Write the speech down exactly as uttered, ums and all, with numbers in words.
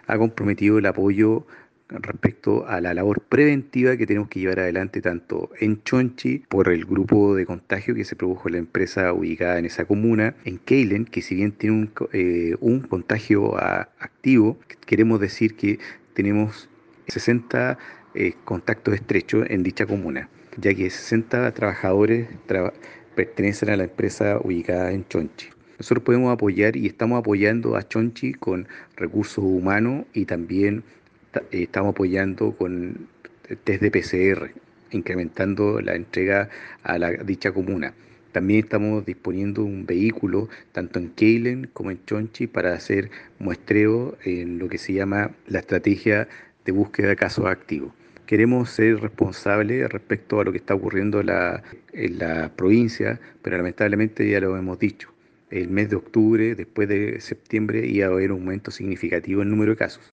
ha comprometido el apoyo respecto a la labor preventiva que tenemos que llevar adelante tanto en Chonchi por el grupo de contagio que se produjo en la empresa ubicada en esa comuna, en Keilen, que si bien tiene un, co- eh, un contagio a- activo, queremos decir que tenemos sesenta eh, contactos estrechos en dicha comuna, ya que sesenta trabajadores traba- pertenecen a la empresa ubicada en Chonchi. Nosotros podemos apoyar y estamos apoyando a Chonchi con recursos humanos y también ta- eh, estamos apoyando con test de P C R, incrementando la entrega a la, dicha comuna. También estamos disponiendo un vehículo tanto en Keilen como en Chonchi para hacer muestreo en lo que se llama la estrategia de búsqueda de casos activos. Queremos ser responsables respecto a lo que está ocurriendo en la, en la provincia, pero lamentablemente ya lo hemos dicho. El mes de octubre, después de septiembre, iba a haber un aumento significativo en el número de casos.